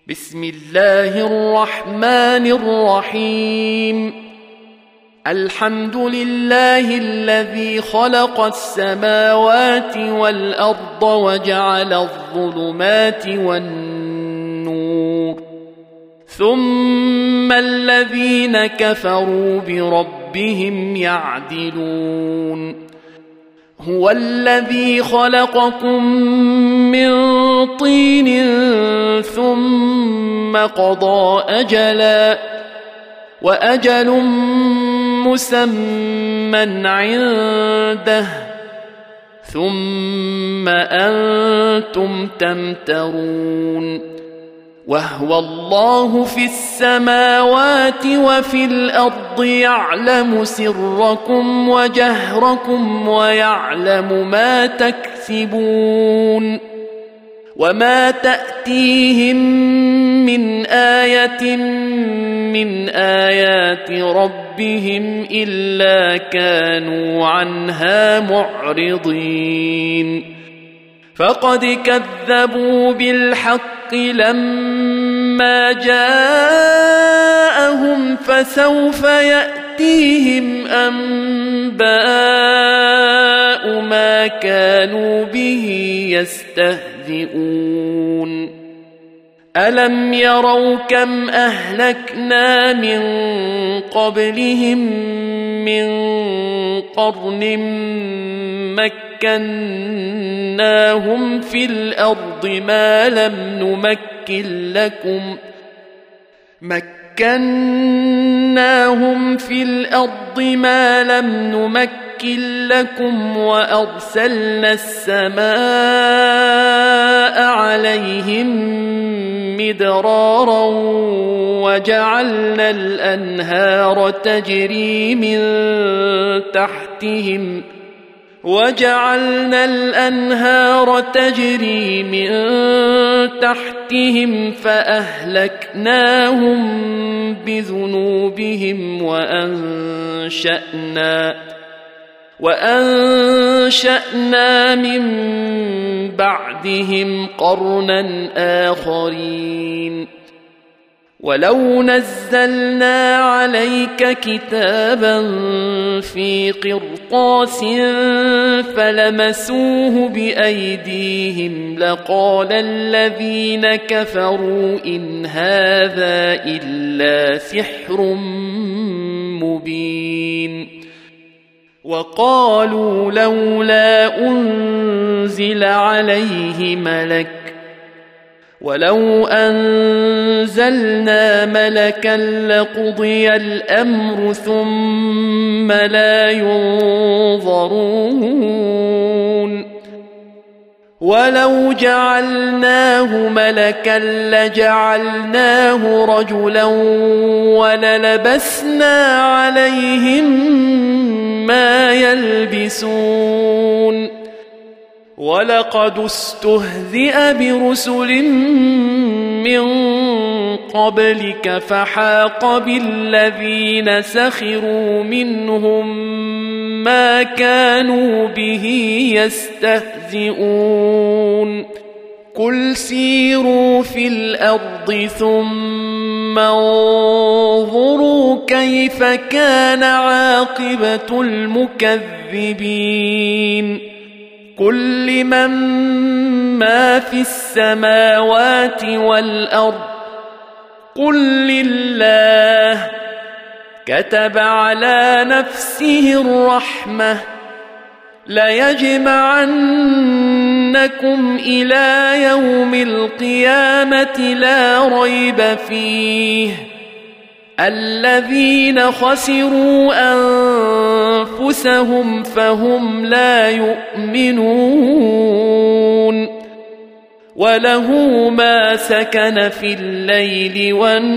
بسم الله الرحمن الرحيم. الحمد لله الذي خلق السماوات والأرض وجعل الظلمات والنور، ثم الذين كفروا بربهم يعدلون. هو الذي خلقكم من طين ثم قضى أجلا، وأجل مسمى عنده، ثم أنتم تمترون. وهو الله في السماوات وفي الأرض يعلم سركم وجهركم ويعلم ما تكسبون. وما تأتيهم من آية من آيات ربهم إلا كانوا عنها معرضين. فقد كذبوا بالحق لما جاءهم، فسوف يأتيهم أنباء ما كانوا به يستهزئون. ألم يروا كم أهلكنا من قبلهم من قرن مكناهم في الأرض ما لم نمكن لكم وأرسلنا السماء عليهم مدرارا وجعلنا الأنهار تجري من تحتهم فأهلكناهم بذنوبهم وأنشأنا من بعدهم قرنا آخرين. ولو نزلنا عليك كتابا في قرطاس فلمسوه بأيديهم لقال الذين كفروا إن هذا إلا سحر مبين. وقالوا لولا أنزل عليه ملك، ولو أنزلنا ملكا لقضي الأمر ثم لا ينظرون. ولو جعلناه ملكا لجعلناه رجلا وللبسنا عليهم ما يلبسون. ولقد استهزئ برسل من قبلك فحاق بالذين سخروا منهم ما كانوا به يستهزئون. قل سيروا في الأرض ثم انظروا كيف كان عاقبة المكذبين. قل لمن ما في السماوات والأرض قل لله. كتب على نفسه الرحمة ليجمعنكم إلى يوم القيامة لا ريب فيه. الذين خسروا أنفسهم فهم لا يؤمنون. وله ما سكن في الليل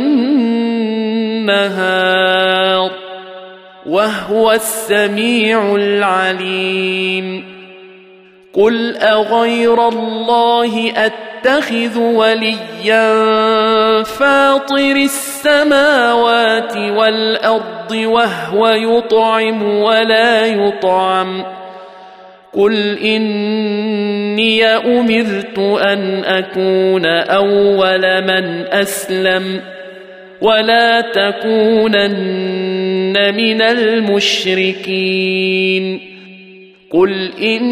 والنهار وهو السميع العليم. قل أغير الله أتخذ وليا فاطر السماوات والأرض وهو يطعم ولا يطعم قل إني أمرت أن أكون أول من أسلم ولا تكونن من المشركين قل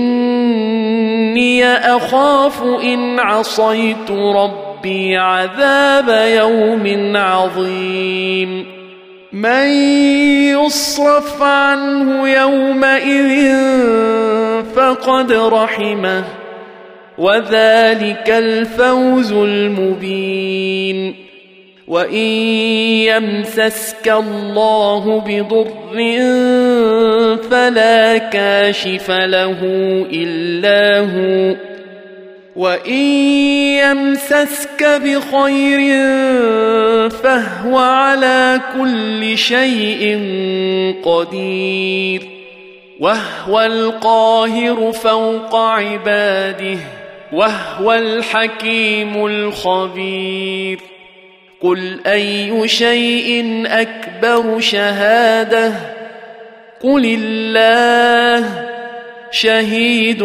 إني أخاف إن عصيت ربي عذاب يوم عظيم من يصرف عنه يومئذ فقد رحمه وذلك الفوز المبين وإن يمسسك الله بضر فلا كاشف له إلا هو وإن يمسسك بخير فهو على كل شيء قدير وهو القاهر فوق عباده وهو الحكيم الخبير قل أي شيء أكبر شهادة قل الله شهيد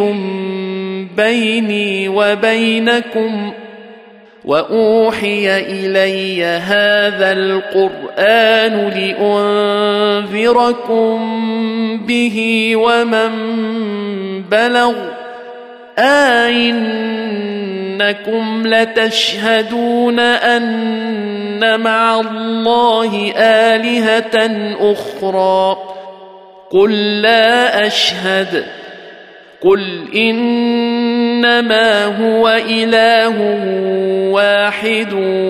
بيني وبينكم وأوحي إلي هذا القرآن لأنذركم به ومن بلغ أئنكم لتشهدون أن مع الله آلهة أخرى قل لا أشهد قل إنما هو إله واحد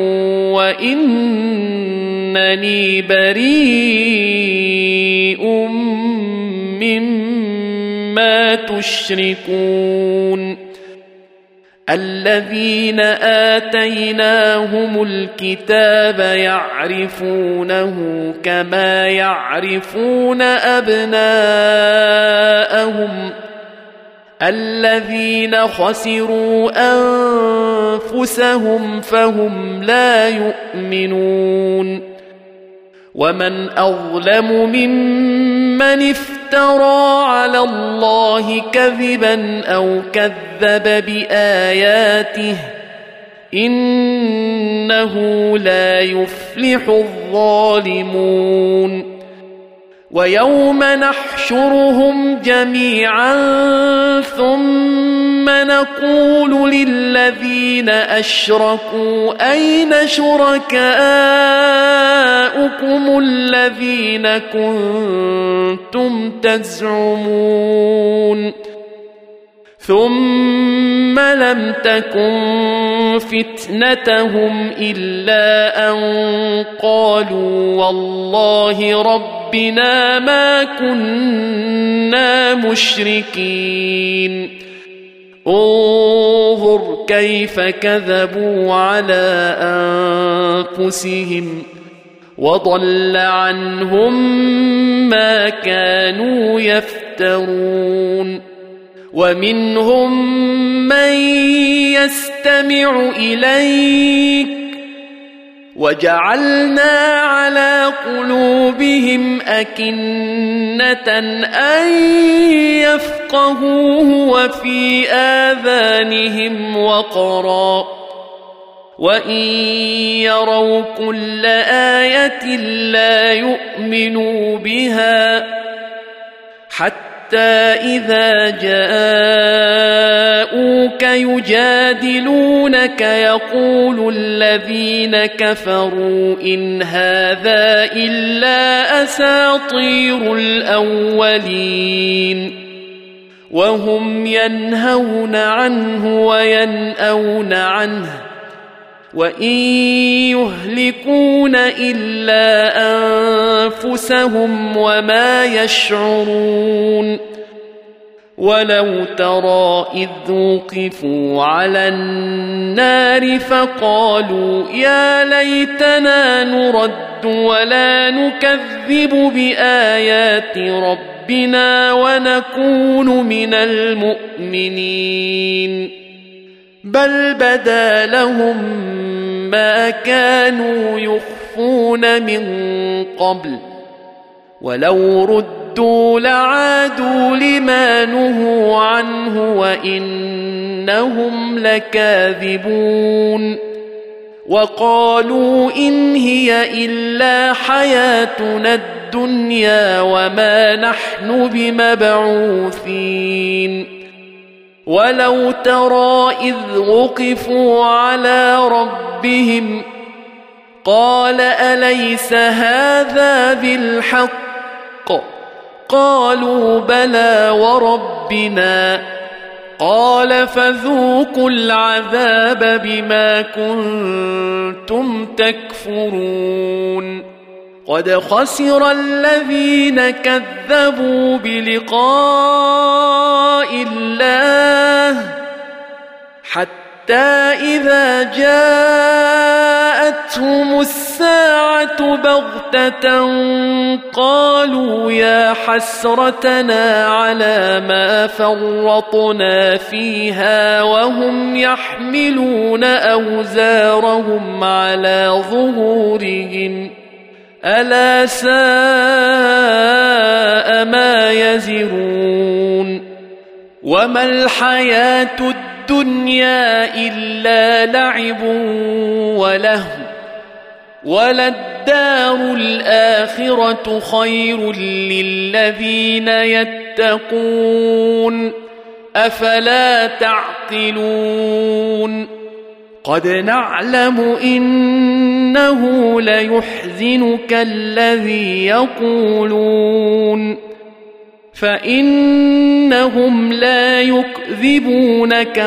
وإنني بريء مما تشركون الذين آتيناهم الكتاب يعرفونه كما يعرفون أبناءهم الذين خسروا أنفسهم فهم لا يؤمنون ومن أظلم ممن افترى على الله كذبا أو كذب بآياته إنه لا يفلح الظالمون ويوم نحشرهم جميعا ثم نقول للذين أشركوا أين شركاؤكم الذين كنتم تزعمون ثم لم تكن فتنتهم إلا أن قالوا والله ربنا ما كنا مشركين انظر كيف كذبوا على أنفسهم وضل عنهم ما كانوا يفترون ومنهم من يستمع إليك وجعلنا على قلوبهم أكنة أن يفقهوه وفي آذانهم وقرا وإن يروا كل آية لا يؤمنوا بها حتى إذا جاءوك يجادلونك يقول الذين كفروا إن هذا إلا أساطير الأولين وهم ينهون عنه وينأون عنه وإن يهلكون إلا أنفسهم وما يشعرون ولو ترى إذ وقفوا على النار فقالوا يا ليتنا نرد ولا نكذب بآيات ربنا ونكون من المؤمنين بل بدا لهم ما كانوا يخفون من قبل ولو ردوا ردوا لعادوا لما نهوا عنه وإنهم لكاذبون وقالوا إن هي إلا حياتنا الدنيا وما نحن بمبعوثين ولو ترى إذ وقفوا على ربهم قال أليس هذا بالحق قالوا بلى وربنا قال فذوقوا العذاب بما كنتم تكفرون قد خسر الذين كذبوا بلقاء الله حتى إذا جاءتهم الساعة بغتة قالوا يا حسرتنا على ما فرطنا فيها وهم يحملون أوزارهم على ظهورهم ألا ساء ما يزرون وما الحياة الدنيا إلا لعب ولهو وللدار الآخرة خير للذين يتقون أفلا تعقلون قد نعلم إنه ليحزنك الذي يقولون فإنهم لا يكذبونك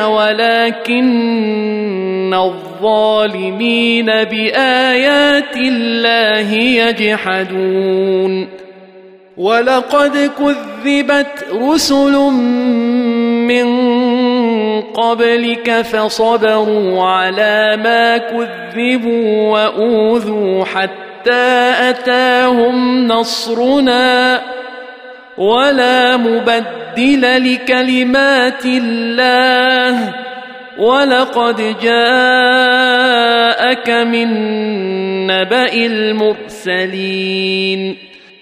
ولكن الظالمين بآيات الله يجحدون ولقد كذبت رسل من قبلك فصبروا على ما كذبوا وأوذوا حتى أتاهم نصرنا ولا مبدل لكلمات الله ولقد جاءك من نبأ المرسلين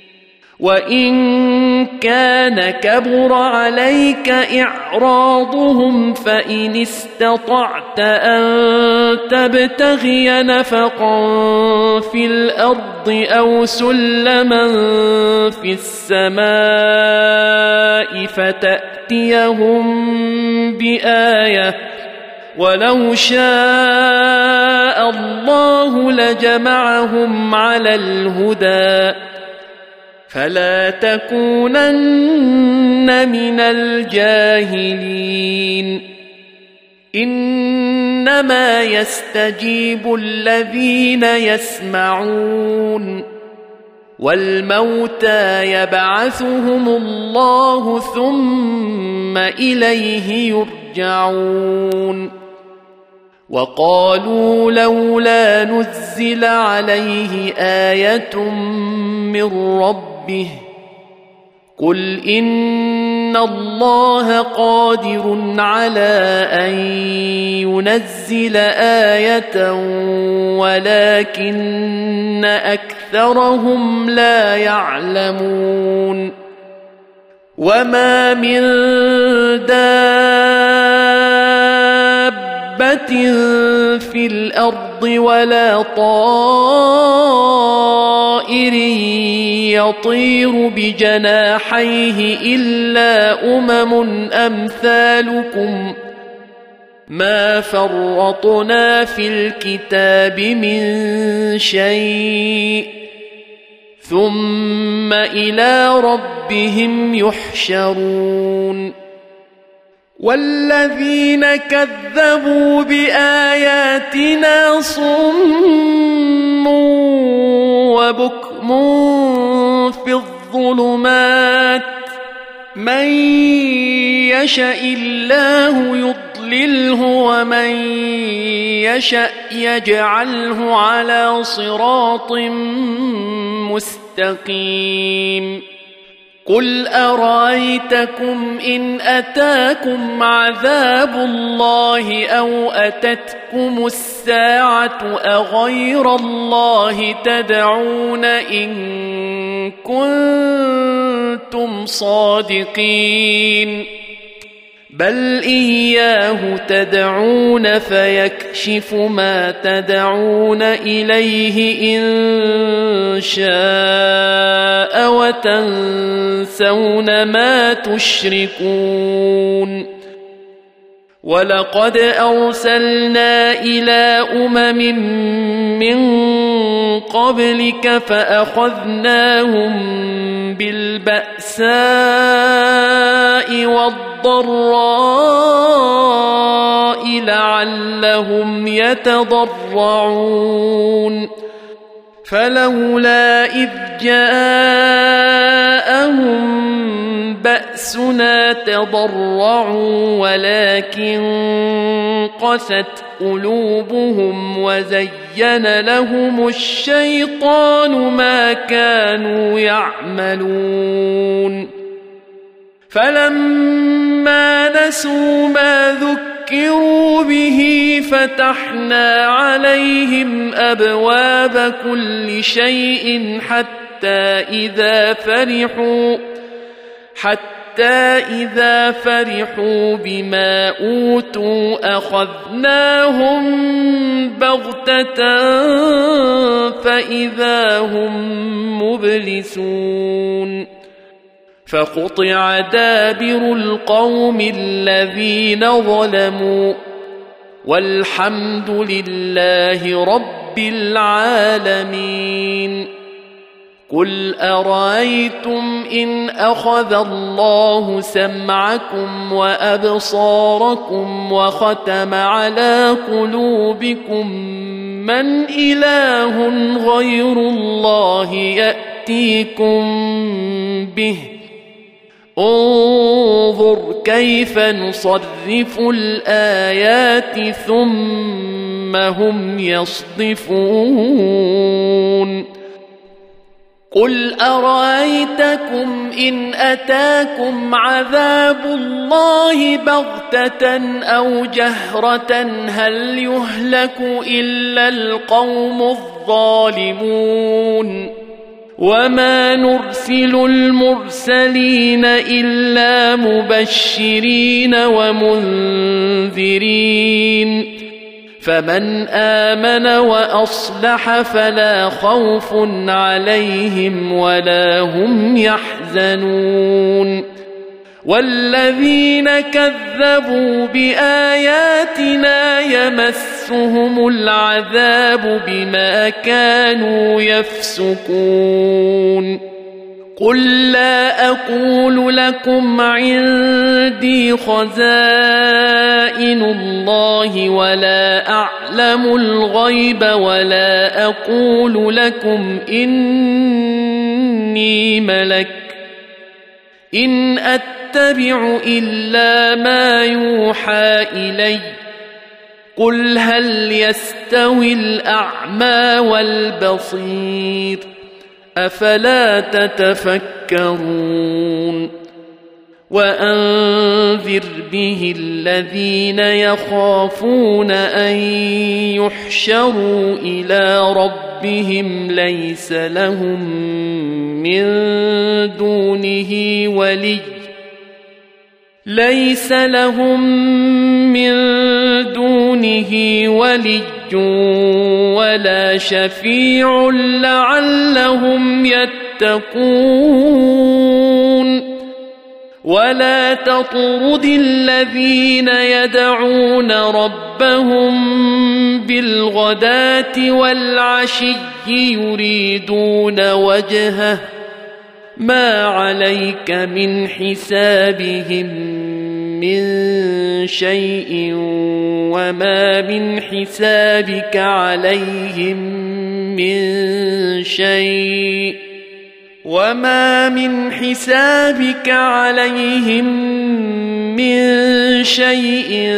وإن كان كبر عليك إعراضهم فإن استطعت أن تبتغي نفقا في الأرض أو سلما في السماء فتأتيهم بآية ولو شاء الله لجمعهم على الهدى فلا تكونن من الجاهلين إنما يستجيب الذين يسمعون والموتى يبعثهم الله ثم إليه يرجعون وقالوا لولا نزل عليه آية من ربه قل إن الله قادر على أن ينزل آية ولكن أكثرهم لا يعلمون وما من دابة في الأرض ولا طائر يطير بجناحيه إلا أمثالكم ما فرطنا في الكتاب من شيء ثم إلى ربهم يحشرون والذين كذبوا بآياتنا صم وبكم في الظلمات من يشاء الله يضلله ومن يشاء يجعله على صراط مستقيم قل أرأيتكم إن أتاكم عذاب الله أو أتتكم الساعة أغير الله تدعون إن كنتم صادقين بل إياه تدعون فيكشف ما تدعون إليه إن شاء وتنسون ما تشركون ولقد أرسلنا إلى من قبلك فأخذناهم بالبأساء والضراء لعلهم يتضرعون فلولا إذ جاءهم بأسنا تضرعوا ولكن قست قلوبهم وزين لهم الشيطان ما كانوا يعملون فلما نسوا ما ذكروا به فتحنا عليهم أبواب كل شيء حتى إذا فرحوا بما أوتوا أخذناهم بغتة فإذا هم مبلسون فقطع دابر القوم الذين ظلموا والحمد لله رب العالمين قل أرأيتم إن أخذ الله سمعكم وأبصاركم وختم على قلوبكم من إله غير الله يأتيكم به انظر كيف نصرف الآيات ثم هم يصدفون قل أرأيتكم إن أتاكم عذاب الله بغتة أو جهرة هل يهلك إلا القوم الظالمون وما نرسل المرسلين إلا مبشرين ومنذرين فمن آمن وأصلح فلا خوف عليهم ولا هم يحزنون والذين كذبوا بآياتنا يمسهم العذاب بما كانوا يفسقون قل لا أقول لكم عندي خزائن الله ولا أعلم الغيب ولا أقول لكم إني ملك إن أتبع إلا ما يوحى إلي قل هل يستوي الأعمى والبصير أفلا تتفكرون وأنذر به الذين يخافون أن يحشروا إلى ربهم ليس لهم من دونه ولي ولا شفيع لعلهم يتقون ولا تطرد الذين يدعون ربهم بالغداة والعشي يريدون وجهه ما عليك من حسابهم من شيء وما من حسابك عليهم من شيء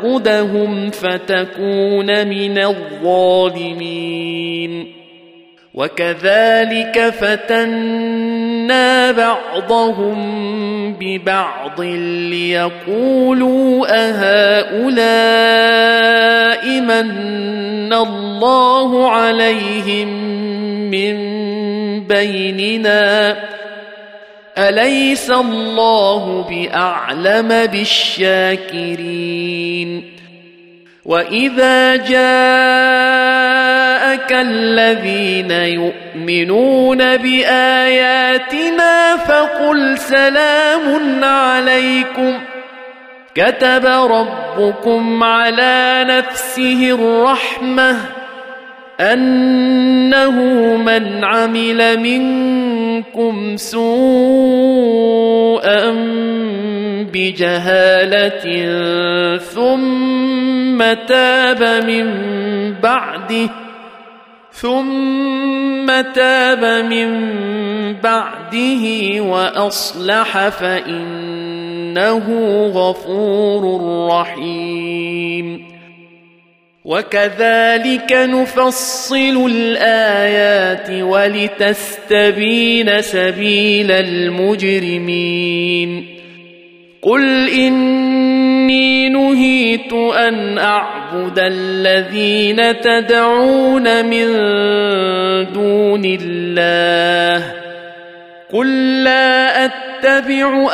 فتطردهم فتكون من الظالمين وكذلك فتنا بعضهم ببعض ليقولوا أهؤلاء من الله عليهم من بيننا أليس الله بأعلم بالشاكرين وإذا جاءك الذين يؤمنون بآياتنا فقل سلام عليكم كتب ربكم على نفسه الرحمة أنه من عمل منكم سوءا بجهالة ثم تاب من بعده وأصلح فإنه غفور رحيم وكذلك نفصل الآيات ولتستبين سبيل المجرمين قل إني نهيت أن أعبد الذين تدعون من دون الله قل لا أتبع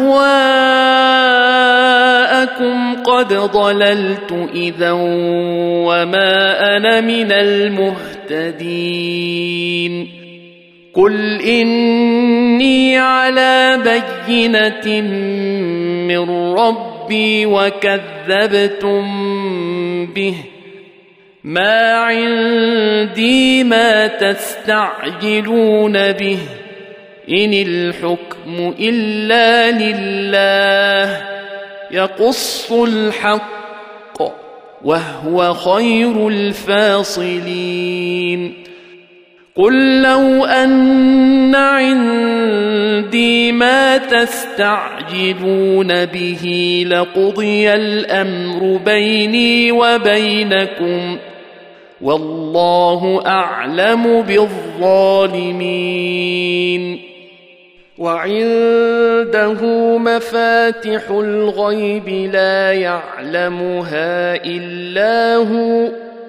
أهواءكم قد ضللت إذا وما أنا من المهتدين قل إني على بينة من ربي وكذبتم به ما عندي ما تستعجلون به إن الحكم إلا لله يقص الحق وهو خير الفاصلين قل لو أن عندي ما تستعجلون به لقضي الأمر بيني وبينكم والله أعلم بالظالمين وعنده مفاتح الغيب لا يعلمها إلا هو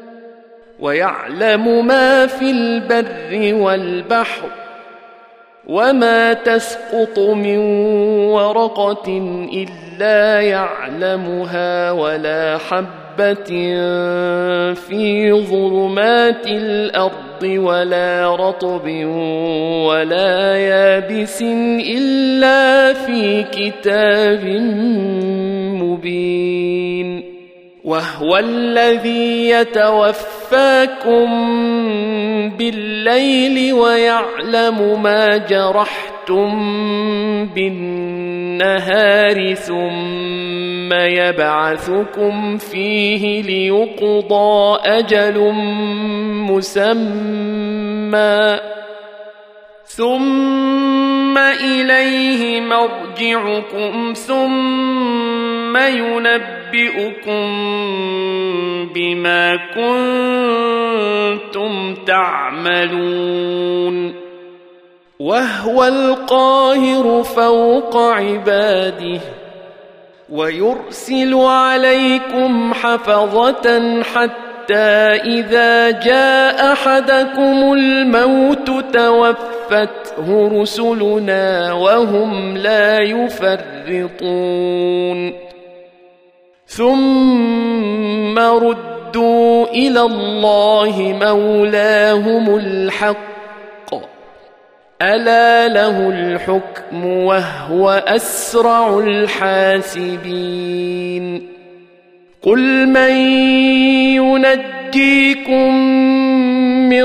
ويعلم ما في البر والبحر وما تسقط من ورقة إلا يعلمها ولا حبة في ظلمات الأرض ولا رطب ولا يابس إلا في كتاب مبين وهو الذي يتوفاكم بالليل ويعلم ما جرحتم بالنهار ثم يبعثكم فيه ليقضى أجل مسمى ثم إليه مرجعكم ثم ينبئكم بما كنتم تعملون وهو القاهر فوق عباده ويرسل عليكم حفظة حتى إذا جاء أحدكم الموت توفته رسلنا وهم لا يفرطون ثم ردوا إلى الله مولاهم الحق ألا له الحكم وهو أسرع الحاسبين قل من ينجيكم من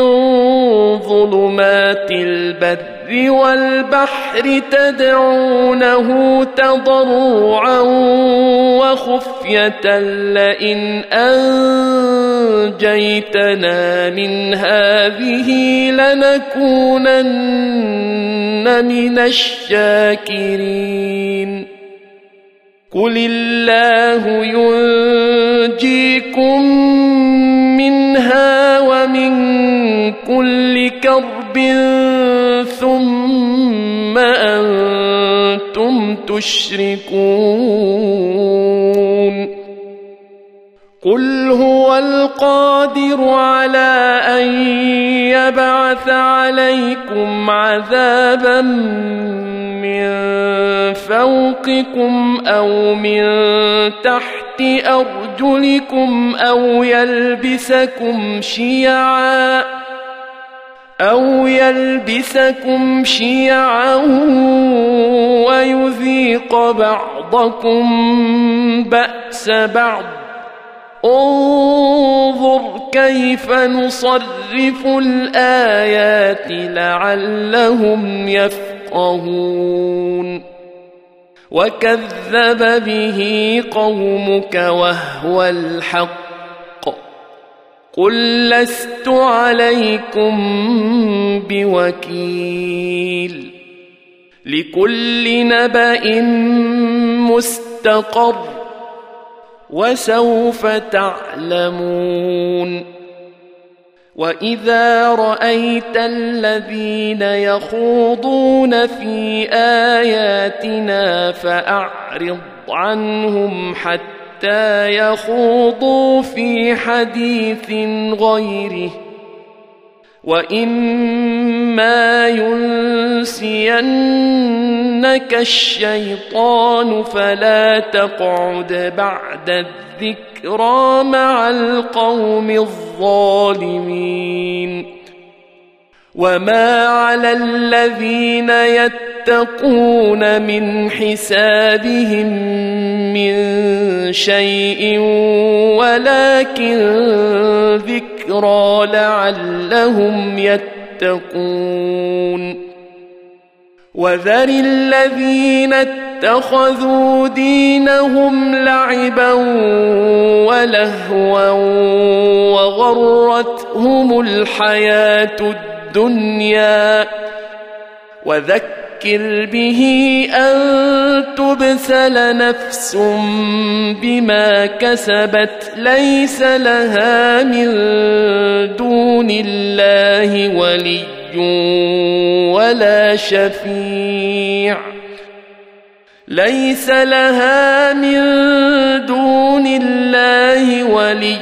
ظلمات البر والبحر تدعونه تضرعا وخفية لئن أنجيتنا من هذه لنكونن من الشاكرين قل الله ينجيكم منها ومن كل كرب ثم أنتم تشركون قل هو القادر على أن يبعث عليكم عذابا من فوقكم أو من تحت أرجلكم أو يلبسكم شيعا ويذيق بعضكم بأس بعض انظر كيف نصرف الآيات لعلهم يفقهون وكذب به قومك وهو الحق قل لست عليكم بوكيل لكل نبأ مستقر وسوف تعلمون وإذا رأيت الذين يخوضون في آياتنا فأعرض عنهم حتى يخوضوا في حديث غيره وإما ينسينك الشيطان فلا تقعد بعد الذكرى مع القوم الظالمين وما على الذين يتقون من حسابهم من شيء ولكن ذكرى لعلهم يتقون وذر الذين اتخذوا دينهم لعبا ولهوا وغرتهم الحياة الدنيا وذكر به أن تبسل نفس بما كسبت ليس لها من دون الله ولي ولا شفيع ليس لها من دون الله ولي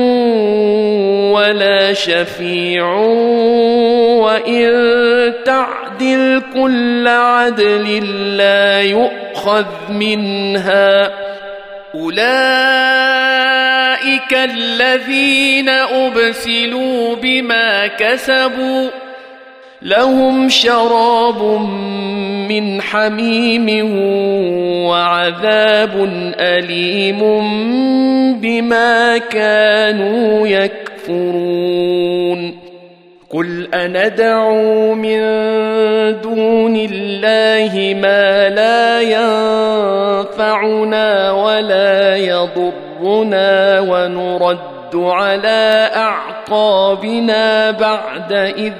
ولا شفيع وإن تعدل كل عدل لا يؤخذ منها أولئك الذين أبسلوا بما كسبوا لهم شراب من حميم وعذاب أليم بما كانوا يكفرون قل أندعو من دون الله ما لا ينفعنا ولا يضرنا ونرد على أعقابنا بعد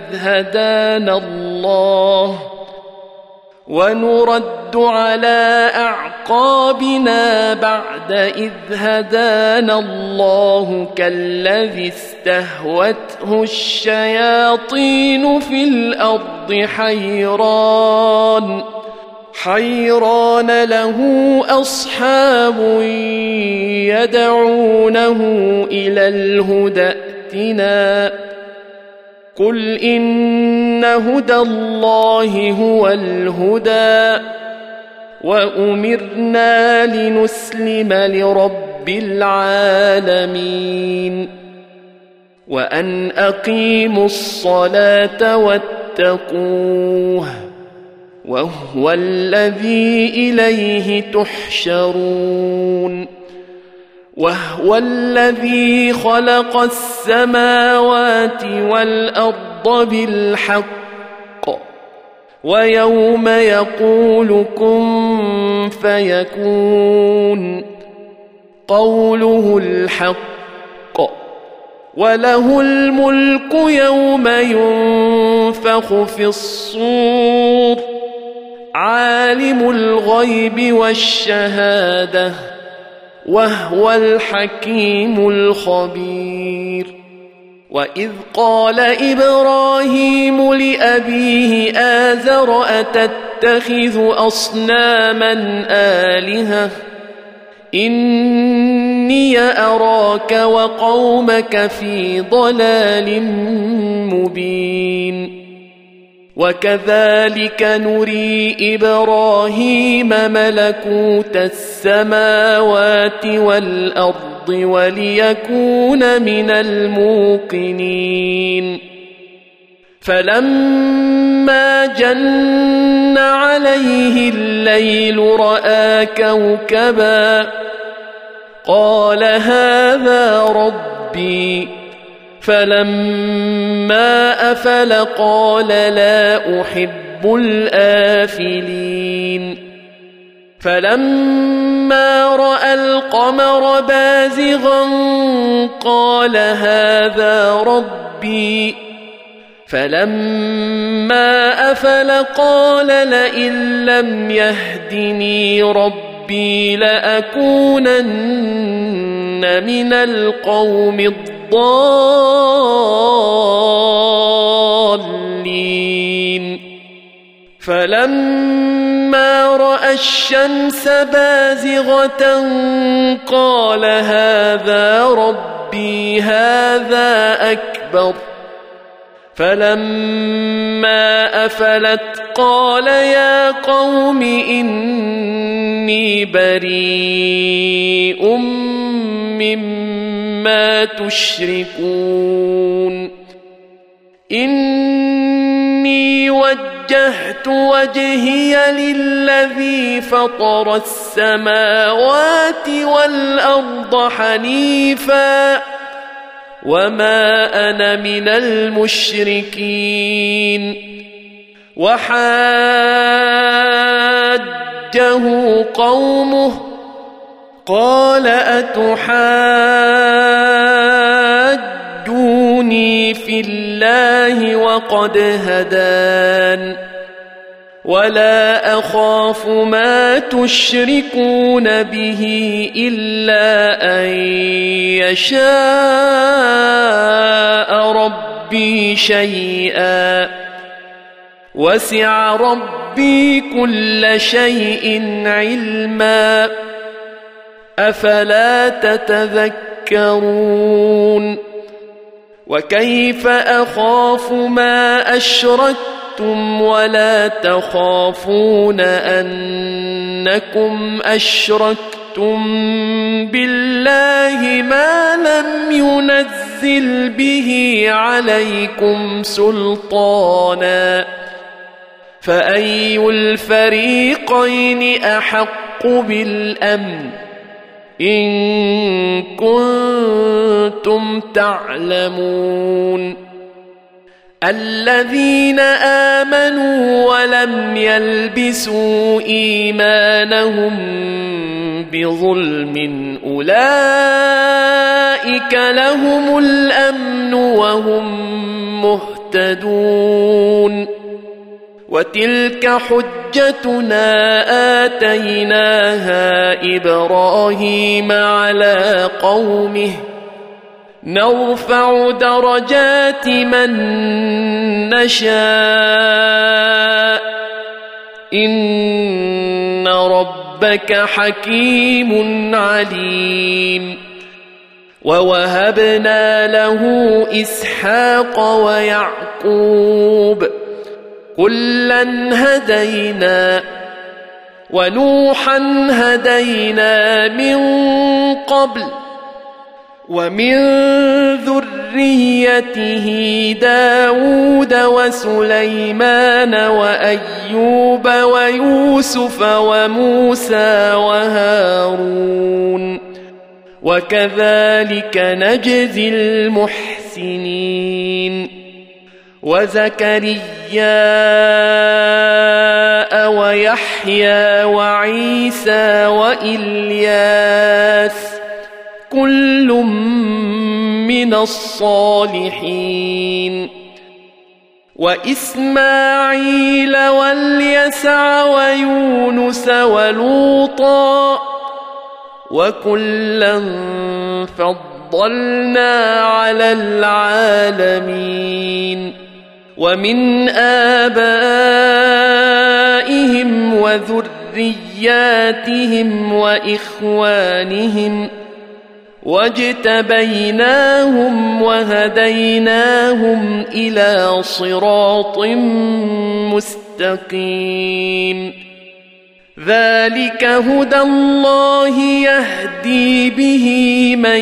إذ هدانا الله كالذي استهوته الشياطين في الأرض حيران له أصحاب يدعونه إلى الهدى ائتنا قل إن هدى الله هو الهدى وأمرنا لنسلم لرب العالمين وأن أقيموا الصلاة واتقوه وهو الذي إليه تحشرون وهو الذي خلق السماوات والأرض بالحق ويوم يقول كن فيكون قوله الحق وله الملك يوم ينفخ في الصور عالم الغيب والشهادة وهو الحكيم الخبير وإذ قال إبراهيم لأبيه آزر أتتخذ أصناما آلهة إني أراك وقومك في ضلال مبين وكذلك نري إبراهيم ملكوت السماوات والأرض وليكون من الموقنين فلما جن عليه الليل رأى كوكبا قال هذا ربي فلما أفل قال لا أحب الآفلين فلما رأى القمر بازغا قال هذا ربي فلما أفل قال لئن لم يهدني ربي لأكونن من القوم الضالين فلما رأى الشمس بازغة قال هذا ربي هذا أكبر فلما أفلت قال يا قوم إني بريء مما تشركون إني وجهت وجهي للذي فطر السماوات والأرض حنيفا وما أنا من المشركين وحاجه قومه قال أتحاجوني في الله وقد هدان ولا أخاف ما تشركون به إلا أن يشاء ربي شيئا وسع ربي كل شيء علما أفلا تتذكرون وكيف أخاف ما أشركتم ولا تخافون أنكم أشركتم بالله ما لم ينزل به عليكم سلطانا فأي الفريقين أحق بالأمن إن كنتم تعلمون الذين آمنوا ولم يلبسوا إيمانهم بظلم أولئك لهم الأمن وهم مهتدون وتلك حجتنا آتيناها إبراهيم على قومه نرفع درجات من نشاء إن ربك حكيم عليم ووهبنا له إسحاق ويعقوب كلا هدينا ونوحا هدينا من قبل ومن ذريته داود وسليمان وأيوب ويوسف وموسى وهارون وكذلك نجزي المحسنين وزكريا ويحيى وعيسى وإلياس كل من الصالحين وإسماعيل واليسع ويونس ولوطا وكلا فضلنا فضلنا على العالمين ومن آبائهم وذرياتهم وإخوانهم واجتبيناهم وهديناهم إلى صراط مستقيم ذلك هدى الله يهدي به من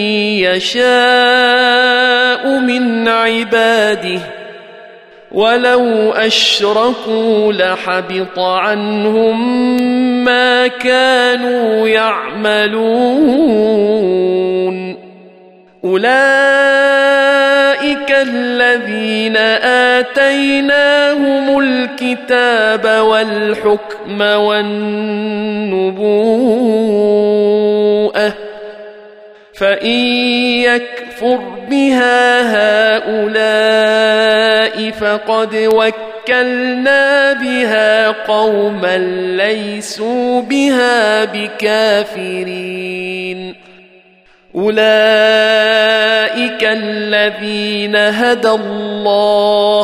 يشاء من عباده ولو أشركوا لحبط عنهم ما كانوا يعملون أولئك الذين آتيناهم الكتاب والحكم والنبوءة فإن يكفر بها هؤلاء فقد وكلنا بها قوما ليسوا بها بكافرين أولئك الذين هدى الله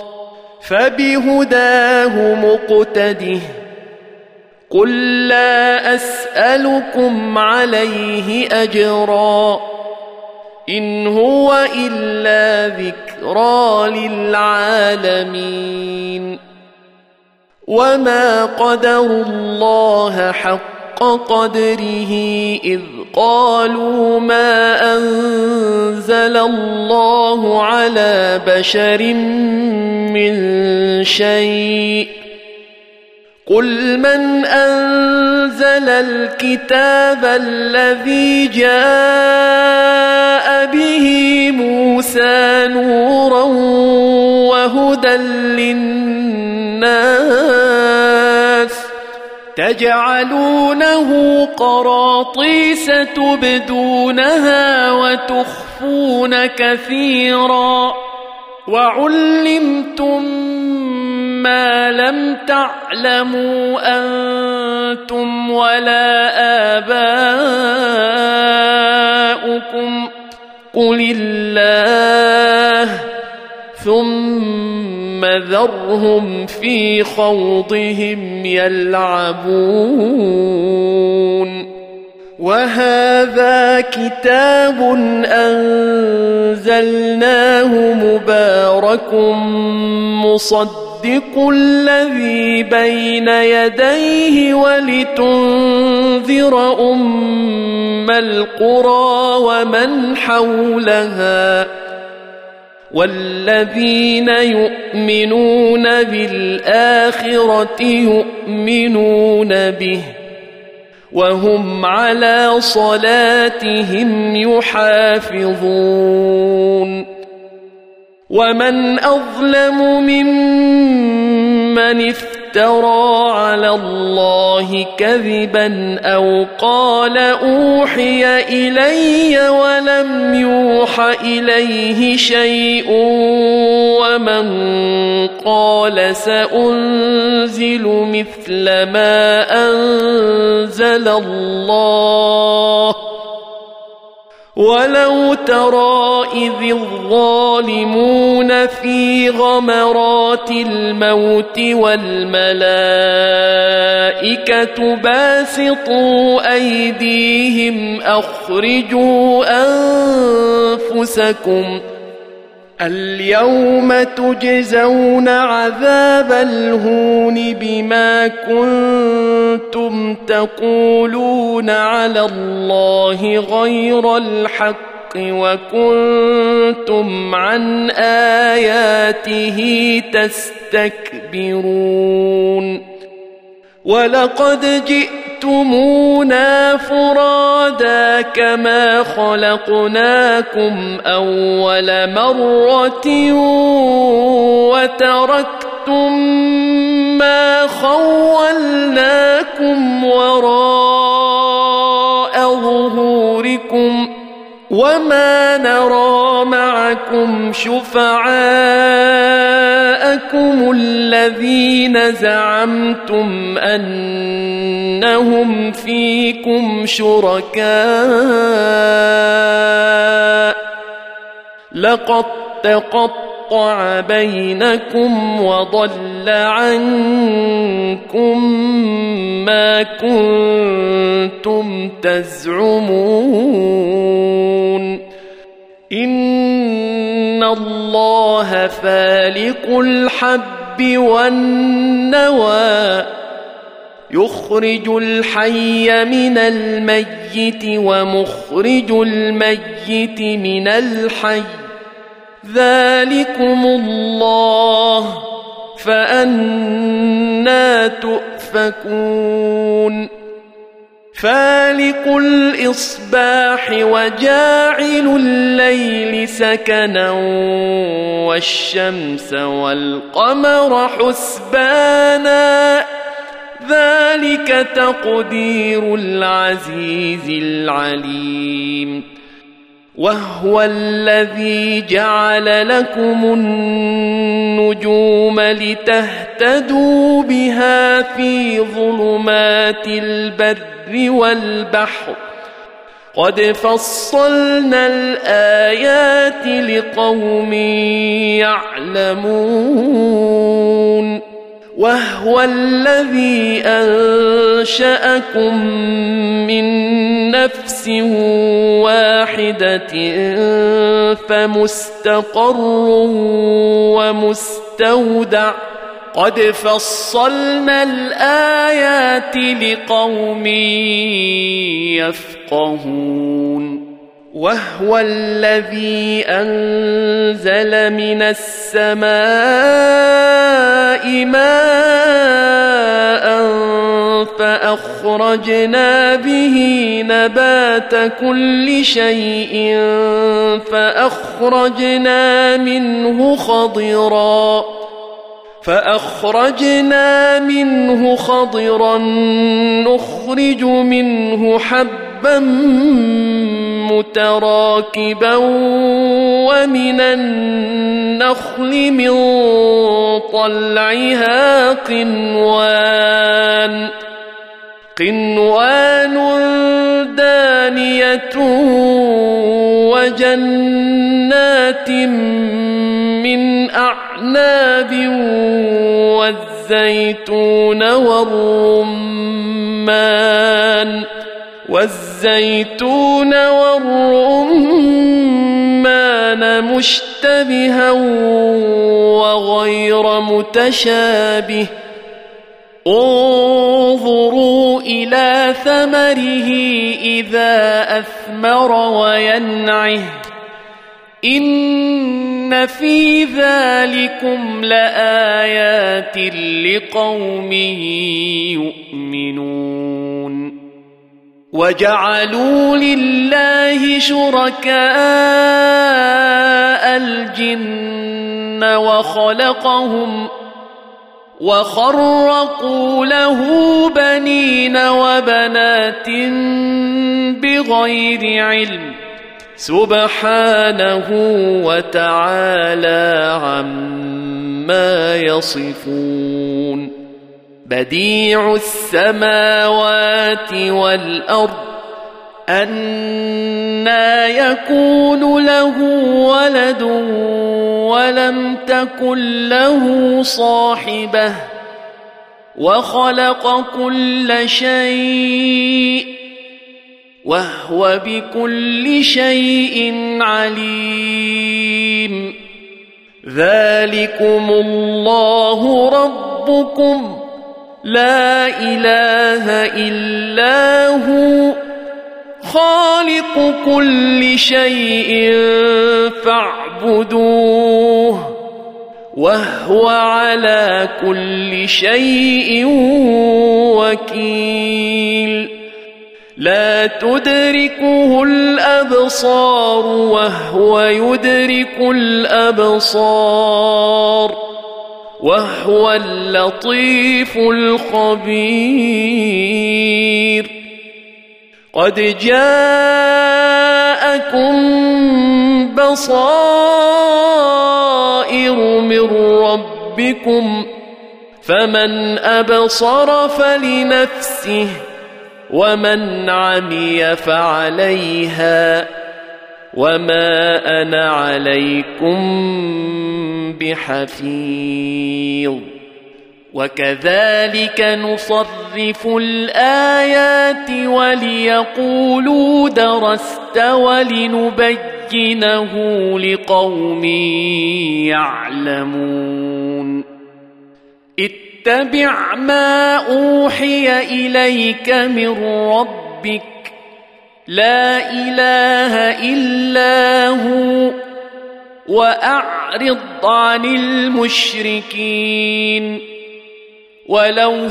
فبهداه مقتده قل لا أسألكم عليه أجرا إن هو إلا ذكرى للعالمين وما قدروا الله حق قدره إذ قالوا ما أنزل الله على بشر من شيء قل من أنزل الكتاب الذي جاء به موسى نورا وهدى للناس تجعلونه قراطيس تبدونها وتخفون كثيرا وعلمتم ما لم تعلموا أنتم ولا آباؤكم قل الله ثم ذرهم في خوضهم يلعبون وهذا كتاب أنزلناه مبارك مصدق الذي بين يديه ولتنذر أم القرى ومن حولها والذين يؤمنون بالآخرة يؤمنون به وهم على صلاتهم يحافظون ومن أظلم ممن افترى على الله كذبا أو قال أوحي إلي ولم يوح إليه شيء ومن قال سأنزل مثل ما أنزل الله ولو ترى إذ الظالمون في غمرات الموت والملائكة باسطوا أيديهم أخرجوا أنفسكم اليوم تجزون عذاب الهون بما كنتم تقولون على الله غير الحق وكنتم عن آياته تستكبرون ولقد جئتمونا فرادا كما خلقناكم أول مرة وتركتم ما خولناكم وراء ظهوركم وما نرى معكم شفعاءكم الذين زعمتم أنهم فيكم شركاء لقد تقطع بينكم وضل عنكم ما كنتم تزعمون إن الله فالق الحب والنوى يخرج الحي من الميت ومخرج الميت من الحي ذلكم الله فأنى تؤفكون فالق الإصباح وجاعل الليل سكنا والشمس والقمر حسبانا ذلك تقدير العزيز العليم وهو الذي جعل لكم النجوم لتهتدوا بها في ظلمات البر والبحر قد فصلنا الآيات لقوم يعلمون وهو الذي أنشأكم من نفس واحدة فمستقر ومستودع قد فصلنا الآيات لقوم يفقهون وهو الذي أنزل من السماء ماء فأخرجنا به نبات كل شيء فأخرجنا منه خضرا نخرج منه حبا متراكبا ومن النخل من طلعها قنوان دانية وجنات من أعناب والزيتون والرمان مشتبها وغير متشابه انظروا إلى ثمره إذا أثمر وينعه إن في ذلكم لآيات لقوم يؤمنون وجعلوا لله شركاء الجن وخلقهم وخرقوا له بنين وبنات بغير علم سبحانه وتعالى عما يصفون بديع السماوات والأرض أنى يكون له ولد ولم تكن له صاحبة وخلق كل شيء وهو بكل شيء عليم ذلكم الله ربكم لا إله إلا هو خالق كل شيء فاعبدوه وهو على كل شيء وكيل لا تدركه الأبصار وهو يدرك الأبصار وهو اللطيف الخبير قد جاءكم جاءكم بصائر من ربكم فمن أبصر فلنفسه ومن عمي فعليها وما أنا عليكم بحفيظ وكذلك نصرف الآيات وليقولوا درست ولنبينه لقوم يعلمون اتبع ما أوحي إليك من ربك لا إله إلا هو وأعرض عن المشركين ولو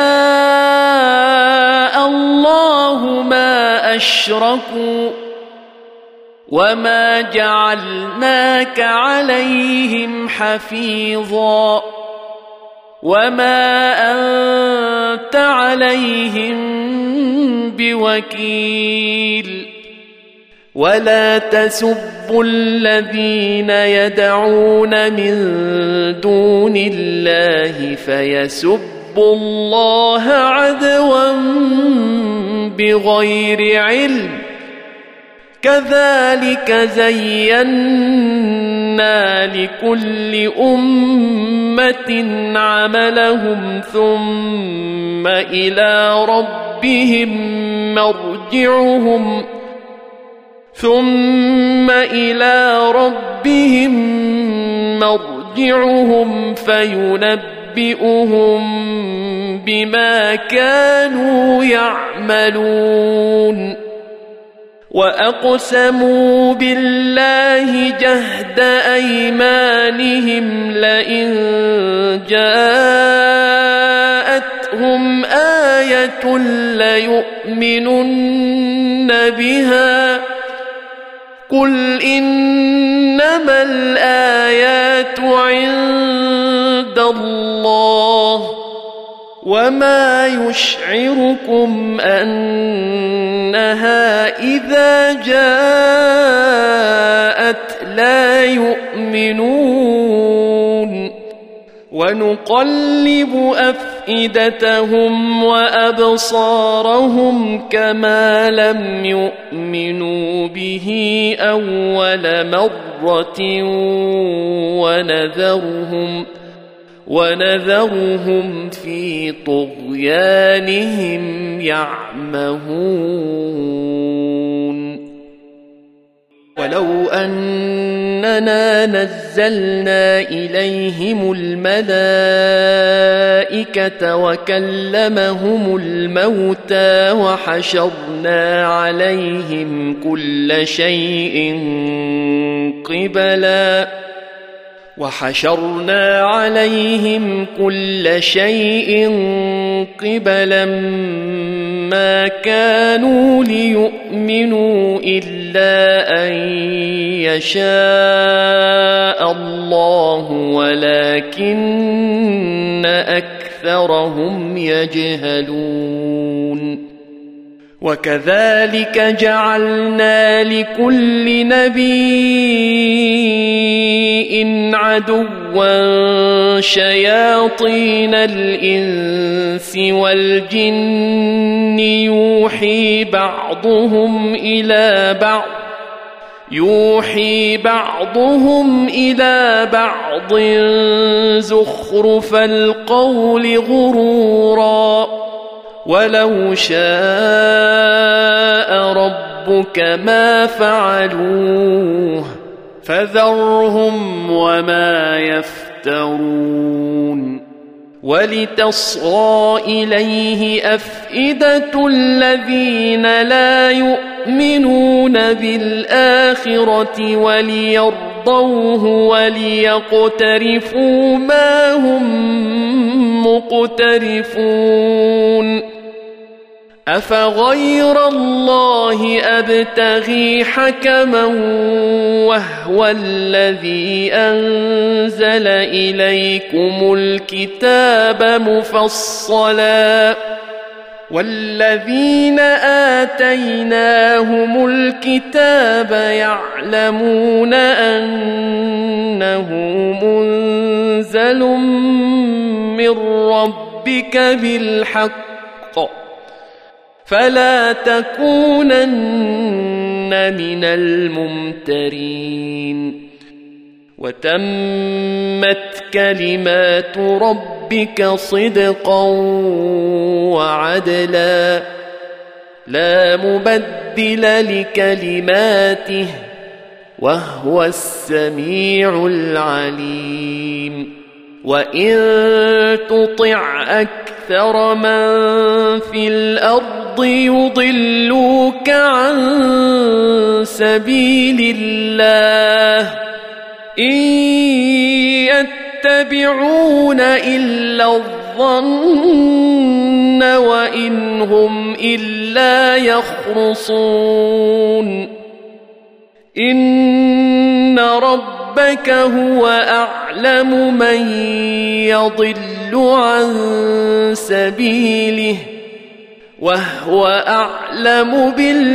شاء الله ما أشركوا وما جعلناك عليهم حفيظا وما أنت عليهم بوكيل ولا تسبوا الذين يدعون من دون الله فيسبوا الله عدوا بغير علم كذلك زينا لكل أمة عملهم ثم إلى ربهم مرجعهم فينبئهم بما كانوا يعملون وأقسموا بالله جهد أيمانهم لئن جاءتهم آية ليؤمنن بها قل إنما الآيات عند الله وما يشعركم أنها إذا جاءت لا يؤمنون ونقلب أفئدتهم وأبصارهم كما لم يؤمنوا به أول مرة ونذرهم في طغيانهم يعمهون ولو أننا نزلنا إليهم الملائكة وكلمهم الموتى وحشرنا عليهم كل شيء قبلا ما كانوا ليؤمنوا إلا أن يشاء الله ولكن أكثرهم يجهلون وكذلك جعلنا لكل نبي عدوا شياطين الإنس والجن يوحي بعضهم إلى بعض زخرف القول غرورا ولو شاء ربك ما فعلوه فذرهم وما يفترون ولتصغى إليه أفئدة الذين لا يؤمنون بالآخرة وليرضوه وليقترفوا ما هم مقترفون أفغير الله أبتغي حكما وهو الذي أنزل إليكم الكتاب مفصلا والذين آتيناهم الكتاب يعلمون أنه منزل من ربك بالحق فلا تكونن من الممترين وتمت كلمات ربك صدقا وعدلا لا مبدل لكلماته وهو السميع العليم وإن تطع أكثر من في الأرض يضلوك عن سبيل الله إن يتبعون إلا الظن وإن هم إلا يخرصون إن ربك هو أعلم من يضل عن سبيله وهو أعلم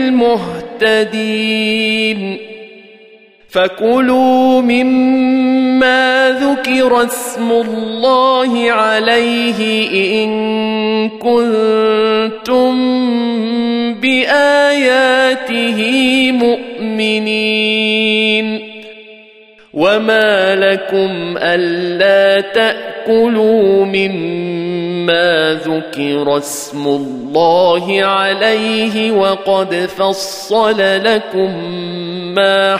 بالمهتدين فكلوا مما ذكر اسم الله عليه إن كنتم بآياته مؤمنين وما لكم ألا تأكلوا مما ذكر اسم الله عليه وقد فصل لكم ما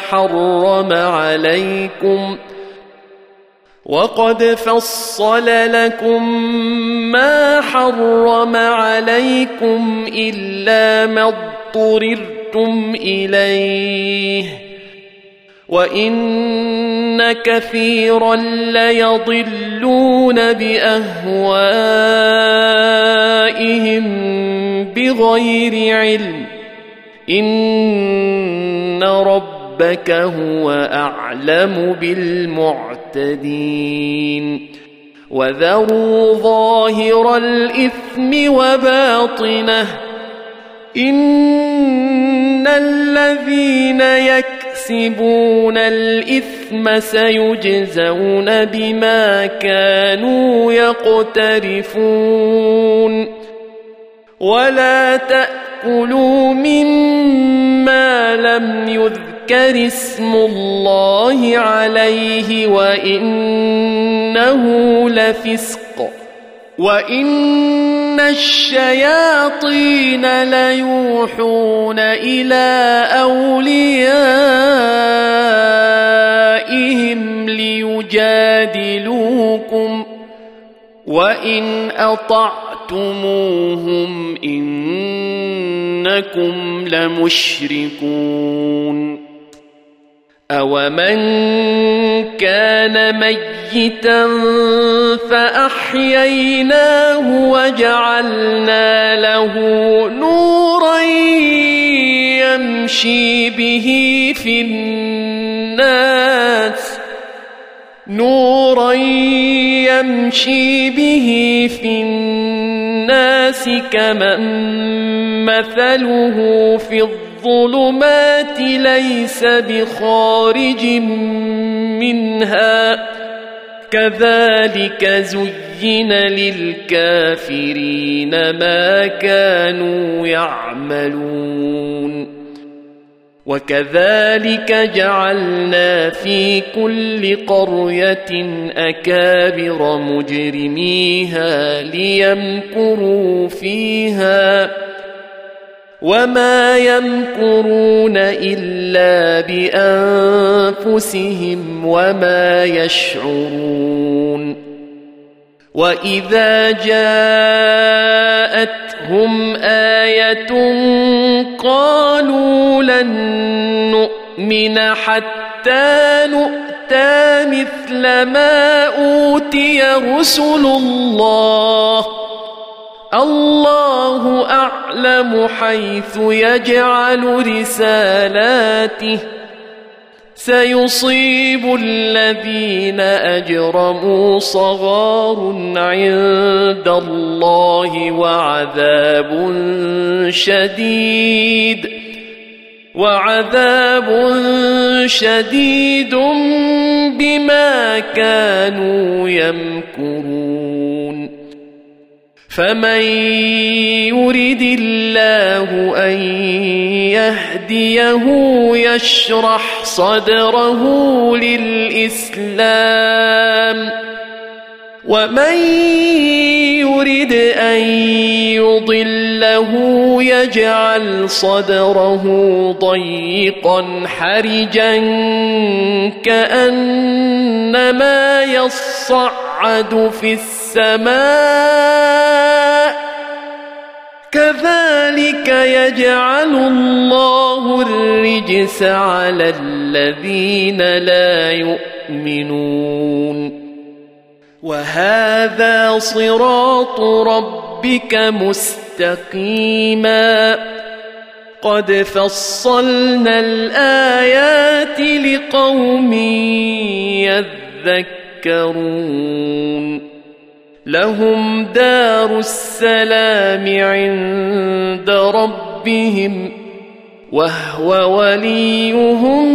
حرم عليكم إلا ما اضطررتم إليه وإن كثيرا ليضلون بأهوائهم بغير علم إن ربك هو أعلم بالمعتدين وذروا ظاهر الإثم وباطنه إن الذين يكسبون الإثم سيجزون بما كانوا يقترفون ولا تأكلوا مما لم يذكر اسم الله عليه وإنه لفسق وإن الشياطين ليوحون إلى أوليائهم ليجادلوكم وإن أطعتموهم إنكم لمشركون أومن كان ميتا فأحييناه وجعلنا له نورا يمشي به في الناس كمن مثله في الظلمات ليس بخارج منها كذلك زين للكافرين ما كانوا يعملون وكذلك جعلنا في كل قرية أكابر مجرميها ليمكروا فيها وما يمكرون إلا بأنفسهم وما يشعرون وإذا جاءتهم آية قالوا لن نؤمن حتى نؤتى مثل ما أوتي رسل الله الله أعلم حيث يجعل رسالاته سيصيب الذين أجرموا صغار عند الله وعذاب شديد بما كانوا يمكرون فمن يرد الله أن يهديه يشرح صدره للإسلام ومن يرد أن يضله يجعل صدره ضيقا حرجا كأنما يصعد في السماء كذلك يجعل الله الرجس على الذين لا يؤمنون وهذا صراط ربك مستقيما قد فصلنا الآيات لقوم يذكرون لهم دار السلام عند ربهم وهو وليهم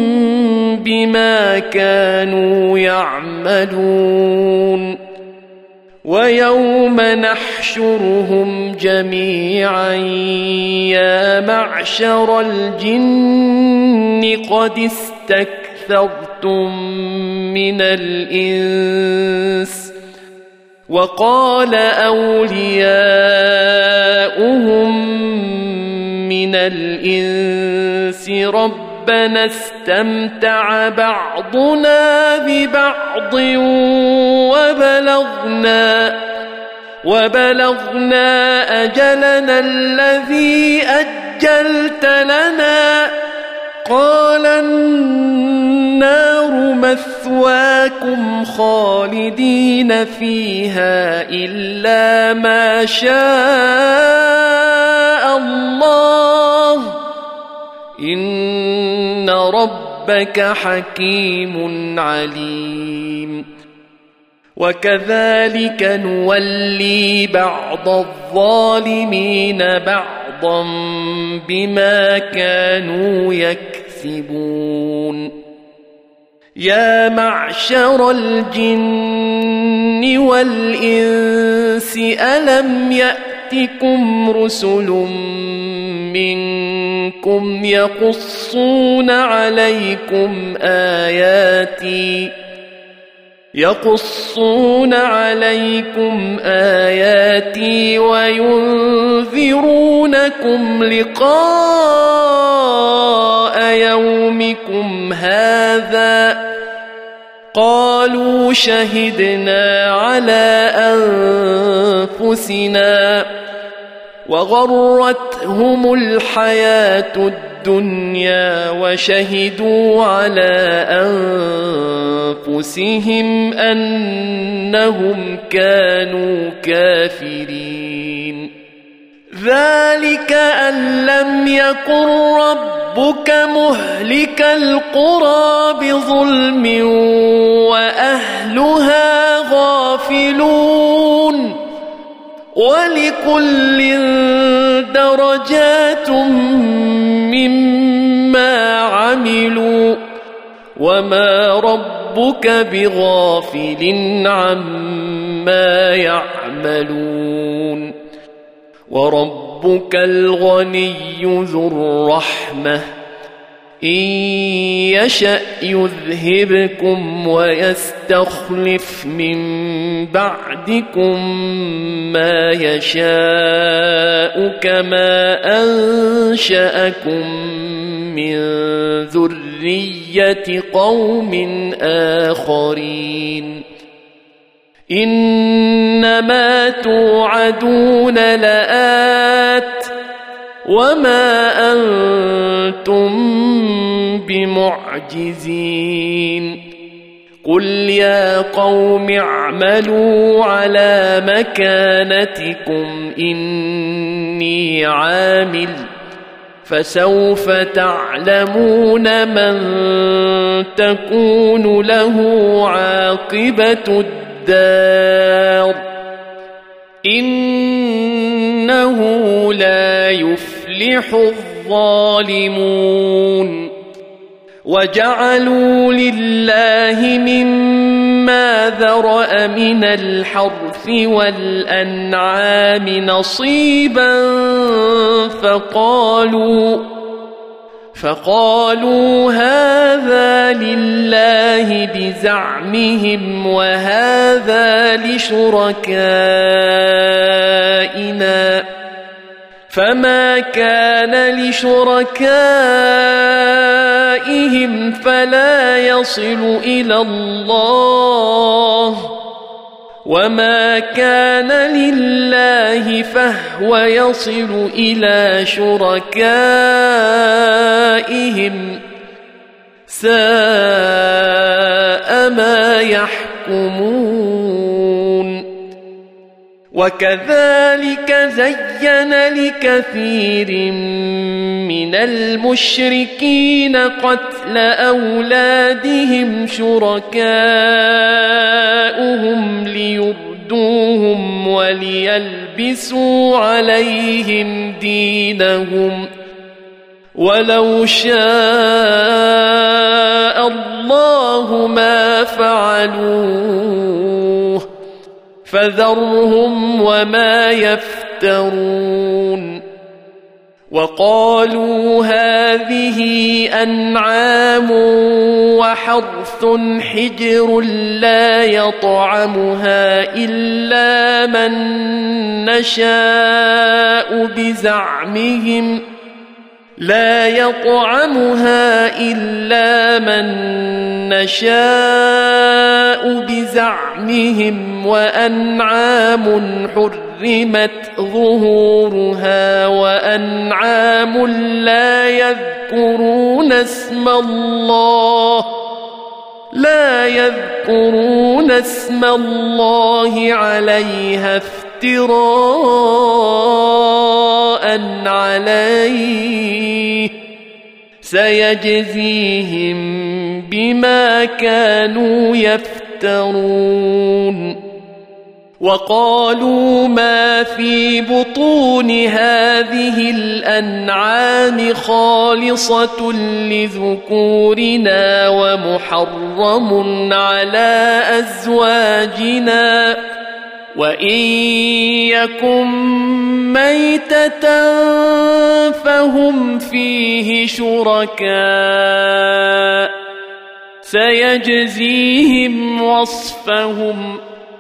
بما كانوا يعملون ويوم نحشرهم جميعا يا معشر الجن قد استكثرتم من الإنس وقال أولياؤهم من الإنس ربنا استمتع بعضنا ببعض وبلغنا أجلنا الذي أجلت لنا قال النار مثواكم خالدين فيها إلا ما شاء الله إن ربك حكيم عليم وكذلك نولي بعض الظالمين بعضا بما كانوا يكسبون يا معشر الجن والإنس ألم يأتكم رسل منكم يقصون عليكم آياتي وينذرونكم لقاء يومكم هذا قالوا شهدنا على أنفسنا وغرتهم الحياة الدنيا وشهدوا على أنفسهم أنهم كانوا كافرين ذلك أن لم يكن ربك مهلك القرى بظلم وأهلها غافلون ولكل درجات مما عملوا وما ربك بغافل عما يعملون وربك الغني ذو الرحمة إن يشأ يذهبكم ويستخلف من بعدكم ما يشاء كما أنشأكم من ذرية قوم آخرين إنما توعدون لآت وما أنتم بمعجزين قل يا قوم اعملوا على مكانتكم إني عامل فسوف تعلمون من تكون له عاقبة الدار إنه لا يفلح الظالمون وجعلوا لله مما ذرأ من الحرث والأنعام نصيبا فقالوا هذا لله بزعمهم وهذا لشركائنا فما كان لشركائهم فلا يصل إلى الله وما كان لله فهو يصل إلى شركائهم ساء ما يحكمون وكذلك زين لكثير من المشركين قتل أولادهم شركاؤهم ليردوهم وليلبسوا عليهم دينهم ولو شاء الله ما فعلوه فذرهم وما يفترون وقالوا هذه أنعام وحرث حجر لا يطعمها إلا من نشاء بزعمهم وأنعام حرمت ظهورها وأنعام لا يذكرون اسم الله عليها افتراء عليه سيجزيهم بما كانوا يفترون وقالوا ما في بطون هذه الأنعام خالصة لذكورنا ومحرم على أزواجنا وإن يكن ميتة فهم فيه شركاء سيجزيهم وصفهم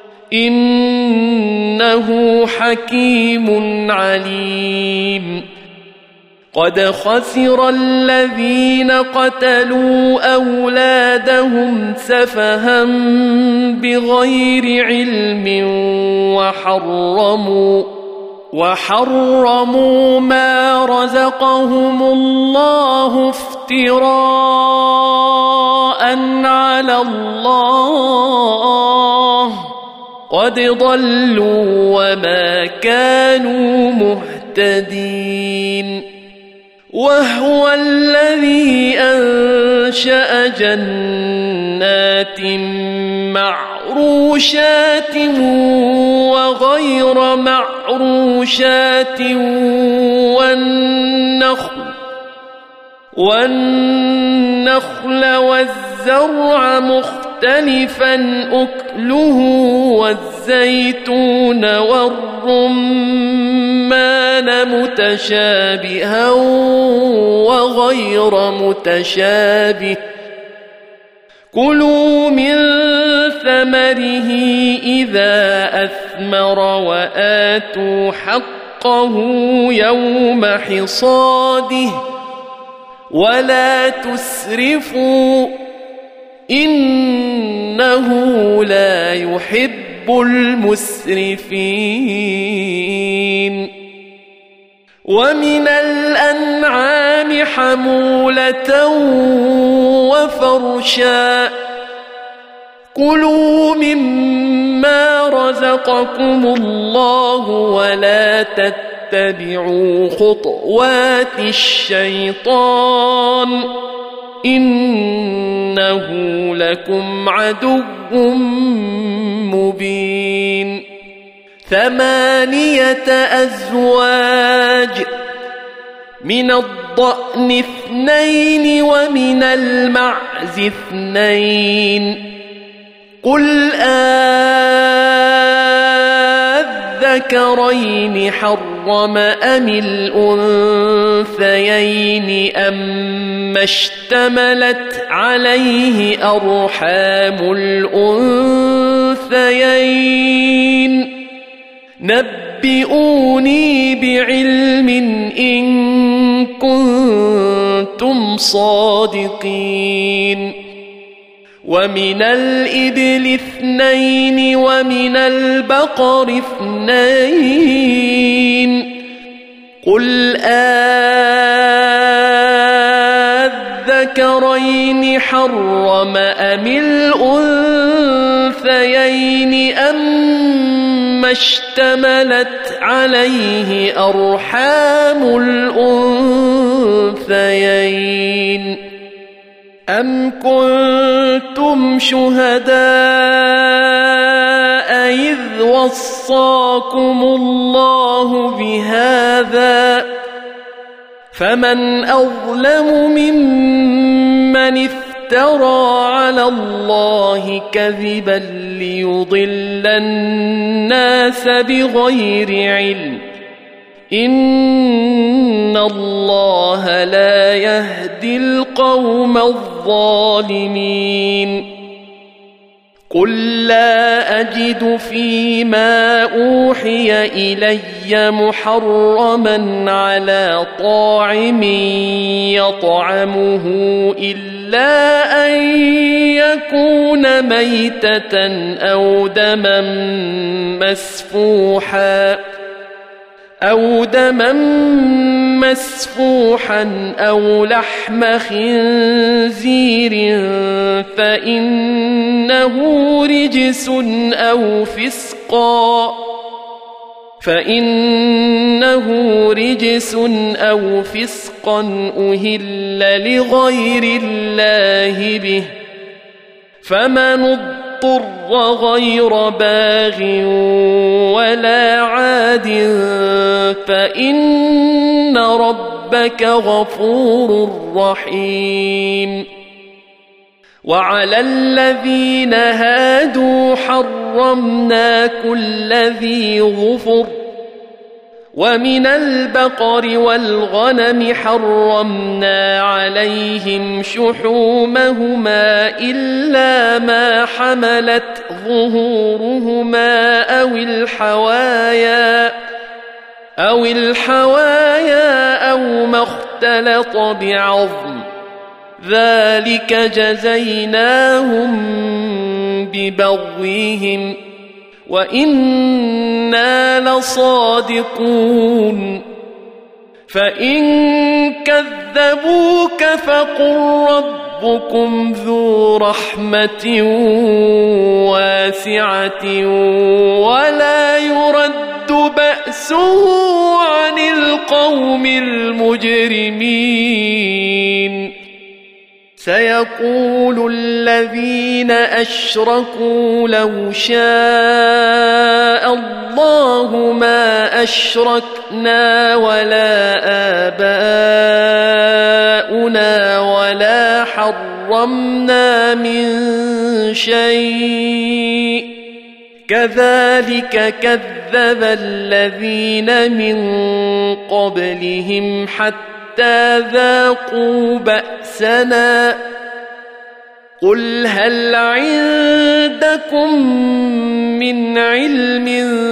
إنه حكيم عليم قد خسر الذين قتلوا أولادهم سفها بغير علم وحرموا ما رزقهم الله افتراء على الله قد ضلوا وما كانوا مهتدين وهو الذي أنشأ جنات معروشات وغير معروشات والنخل والزرع مختلفا أكله والزيتون والرمان متشابها وغير متشابه كلوا من ثمره إذا أثمر وآتوا حقه يوم حصاده ولا تسرفوا إنه لا يحب المسرفين ومن الأنعام حمولة وفرشا كلوا مما رزقكم الله ولا تتبعوا تتبعوا خطوات الشيطان إنه لكم عدو مبين 8 أزواج من الضأن 2 ومن المعز 2 قل أذكرين حرم أم الأنثيين أما اشتملت عليه أرحام الأنثيين نبئوني بعلم إن كنتم صادقين ومن الإبل 2 ومن البقر 2 قل أذكرين حرم أم الأنثيين أما اشتملت عليه أرحام الأنثيين أم كنتم شهداء إذ وصاكم الله بهذا فمن أظلم ممن افترى على الله كذبا ليضل الناس بغير علم إن الله لا يهدي القوم الظالمين قل لا أجد فيما أوحي إلي محرما على طاعم يطعمه إلا أن يكون ميتة أو دما مسفوحا أو لحم خنزير فإنه رجس أو فسقا أهل لغير الله به فمن اضطر غير باغ ولا عاد فإن ربك غفور رحيم وعلى الذين هادوا حرمنا كل ذي ظفر ومن البقر والغنم حرمنا عليهم شحومهما إلا ما حملت ظهورهما أو الحوايا أو ما اختلط بعظم ذلك جزيناهم ببغيهم وإنا لصادقون فإن كذبوك فقل ربكم ذو رحمة واسعة ولا يرد بأسه عن القوم المجرمين سيقول الذين أشركوا لو شاء الله ما أشركنا ولا آباؤنا ولا حرمنا من شيء كذلك كذب الذين من قبلهم حتى ذاقوا بأسنا قل هل عندكم من علم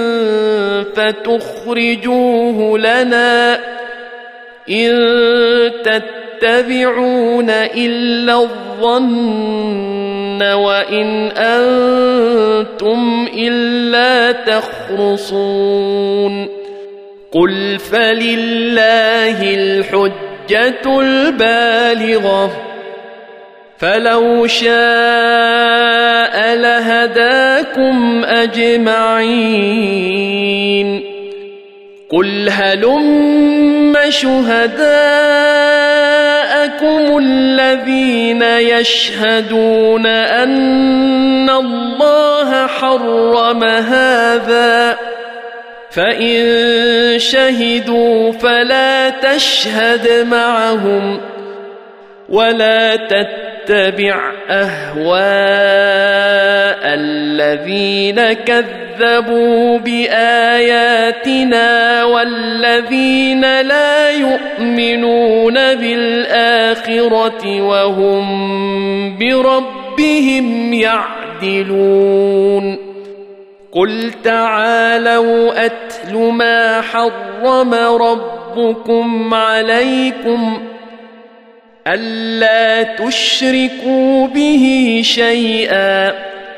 فتخرجوه لنا إن تتبعون إلا الظن وإن أنتم إلا تخرصون قل فلله الحجة البالغة فلو شاء لهداكم أجمعين قل هلم شهداءكم الذين يشهدون أن الله حرم هذا فإن شهدوا فلا تشهد معهم ولا تتبع أهواء الذين كذبوا بآياتنا والذين لا يؤمنون بالآخرة وهم بربهم يعدلون قل تعالوا أتل ما حرم ربكم عليكم ألا تشركوا به شيئا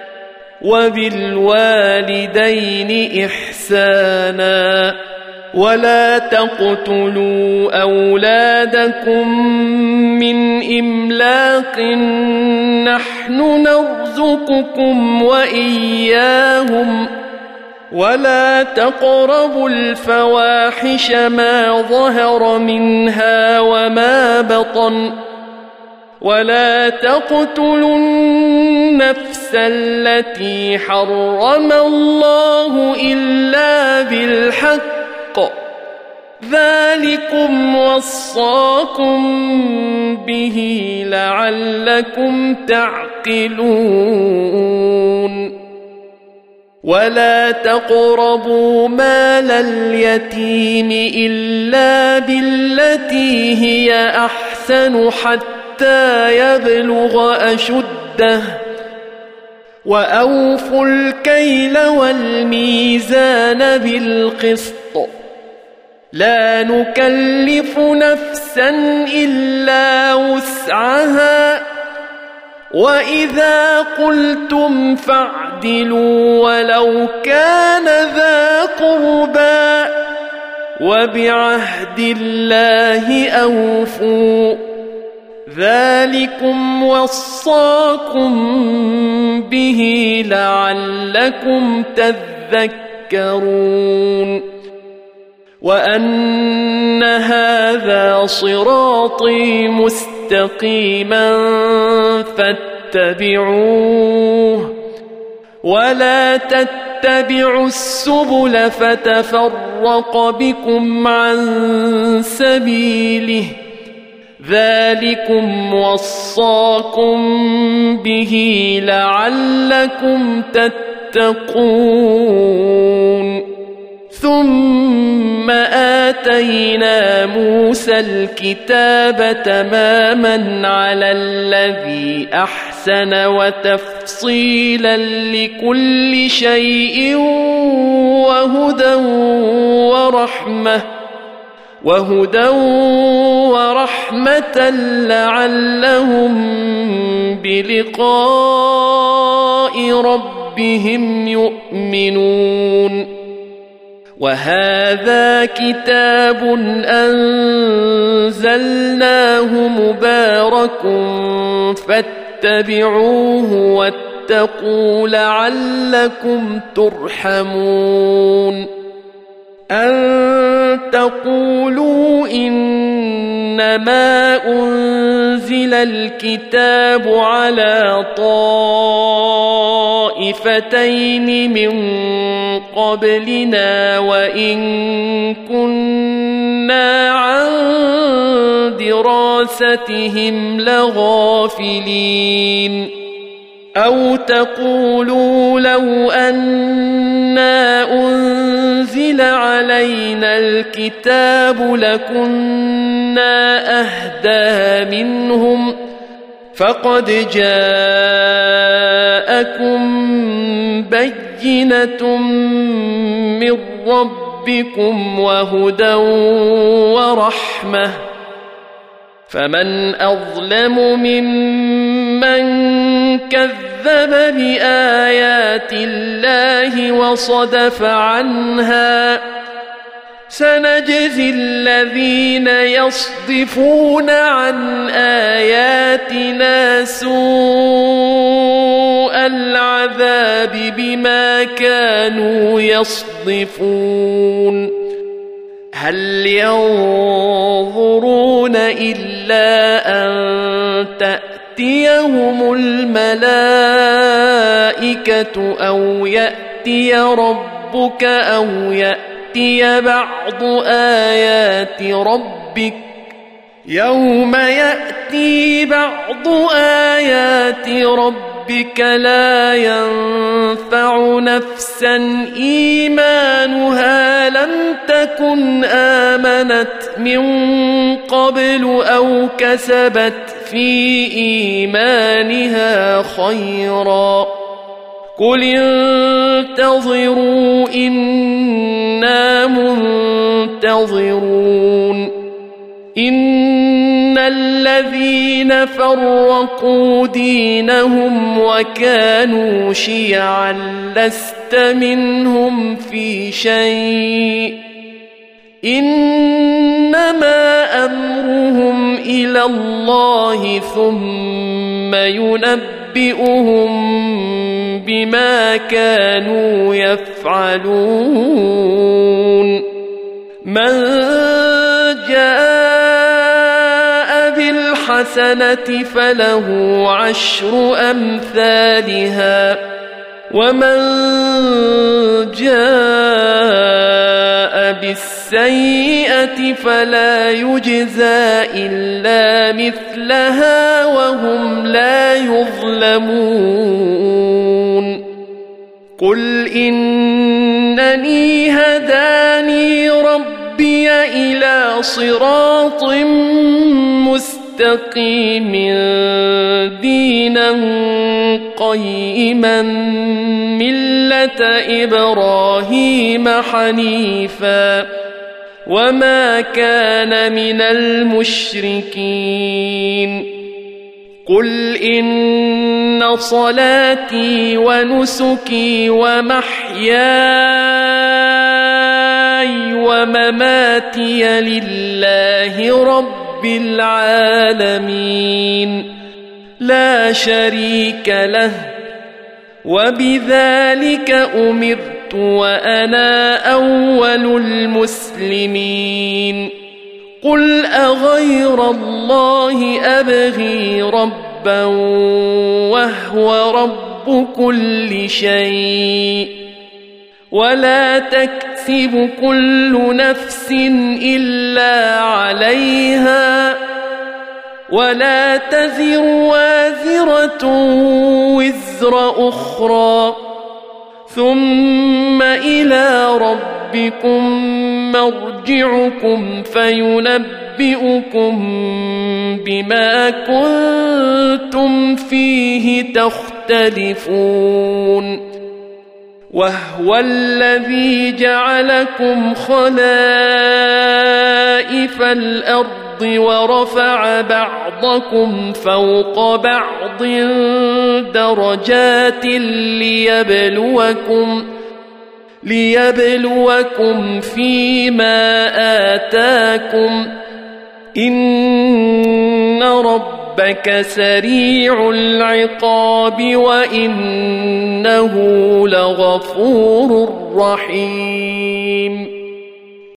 وبالوالدين إحسانا ولا تقتلوا أولادكم من إملاق نحن نرزقكم وإياهم ولا تقربوا الفواحش ما ظهر منها وما بطن ولا تقتلوا النفس التي حرم الله إلا بالحق ذلكم وصاكم به لعلكم تعقلون ولا تقربوا مال اليتيم إلا بالتي هي أحسن حتى يبلغ أشده وأوفوا الكيل والميزان بالقسط لا نكلف نفسا إلا وسعها وإذا قلتم فاعدلوا ولو كان ذا قربى وبعهد الله أوفوا ذلكم وصاكم به لعلكم تذكرون وأن هذا صراطي مستقيما فاتبعوه ولا تتبعوا السبل فتفرق بكم عن سبيله ذلكم وصاكم به لعلكم تتقون ثم آتينا موسى الكتاب تماما على الذي أحسن وتفصيلا لكل شيء وهدى ورحمة لعلهم بلقاء ربهم يؤمنون وهذا كتاب أنزلناه مبارك فاتبعوه واتقوا لعلكم ترحمون أن تقولوا إنما أنزل الكتاب على طائفتين من قبلنا وإن كنا عن دراستهم لغافلين أو تقولوا لو أنا أنزل علينا الكتاب لكنا أهدى منهم فقد جاءكم بينة من ربكم وهدى ورحمة فمن أظلم ممن كذب بآيات الله وصدف عنها سنجزي الذين يصدفون عن آياتنا سوء العذاب بما كانوا يصدفون هل ينظرون إلا أن تأتيهم الملائكة أو يأتي ربك أو يأتي بعض آيات ربك يوم يأتي بعض آيات ربك لا ينفع نفسا إيمانها لم تكن آمنت من قبل أو كسبت في إيمانها خيرا قل انتظروا إنا منتظرون إن الذين فرقوا دينهم وكانوا شيعا لست منهم في شيء إنما أمرهم إلى الله ثم ينبئهم بما كانوا يفعلون من جاء بالحسنة فله عشر أمثالها ومن جاء بالسيئة فلا يجزى إلا مثلها وهم لا يظلمون قل إنني هداني ربي إلى صراط مستقيم دينا قيما ملة إبراهيم حنيفا وما كان من المشركين قل إن صلاتي ونسكي ومحياي ومماتي لله رب العالمين لا شريك له وبذلك أمرت وأنا أول المسلمين قل أغير الله أبغي ربا وهو رب كل شيء ولا تكسب كل نفس إلا عليها ولا تزر وازرة وزر أخرى ثم إلى ربكم مرجعكم فينبئكم بما كنتم فيه تختلفون وهو الذي جعلكم خلائف الأرض ورفع بعضكم فوق بعض درجات ليبلوكم فيما آتاكم إن ربك سريع العقاب وإنه لغفور رحيم